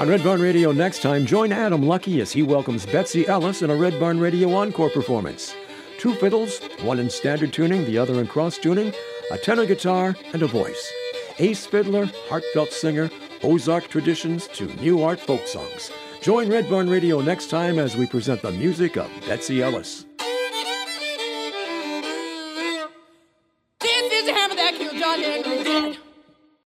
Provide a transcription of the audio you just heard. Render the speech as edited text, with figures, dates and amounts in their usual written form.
On Red Barn Radio next time, join Adam Lucky as he welcomes Betsy Ellis in a Red Barn Radio encore performance. 2 fiddles, one in standard tuning, the other in cross tuning, a tenor guitar, and a voice. Ace fiddler, heartfelt singer, Ozark traditions to new art folk songs. Join Red Barn Radio next time as we present the music of Betsy Ellis. This is the hammer that killed John Henry.